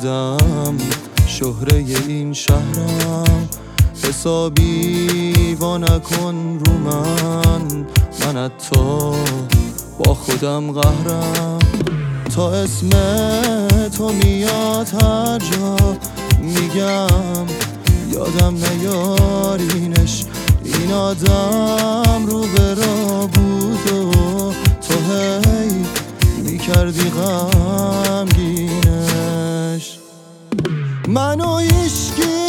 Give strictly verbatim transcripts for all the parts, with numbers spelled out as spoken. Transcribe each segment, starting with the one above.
خودم شهره این شهرم، حسابی وا نکن رو من، من حتی با خودم قهرم. تا اسم تو میاد هر جا میگم یادم نیارینش، این آدم رو به راه بود و تو هی میکردی غمگینش. منو هیچکی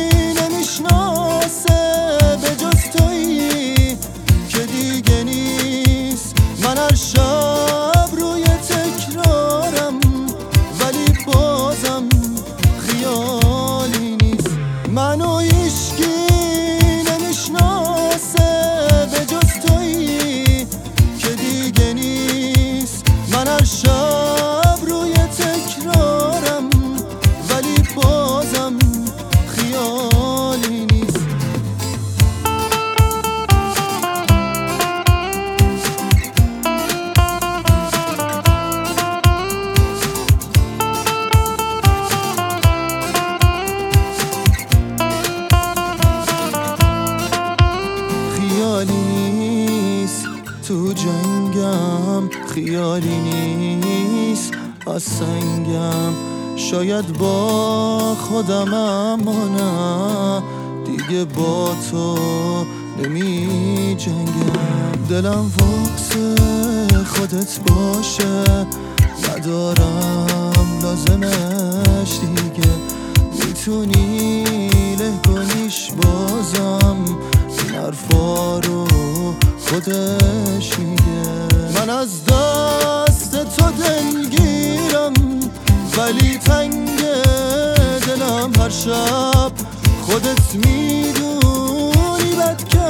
نمیشناسه به جز تویی که دیگه نیست. من هر شب روی تکرارم ولی بازم خیالی نیست. منو هیچکی نمیشناسه به جز تویی که دیگه نیست. من هر شب روی تکرارم ولی بازم خیالی نیست. خیالی نیست تو جنگم، خیالی نیست از سنگم، شاید با خودم اما نه دیگه با تو نمی جنگم. دلم واسه خودت باشه ندارم لازمش دیگه، میتونی له کنیش بازم این حرفا رو خودش میگه. من از دست تو دلگیرم ولی تنگ دلم هر شب، خودت میدونی بد که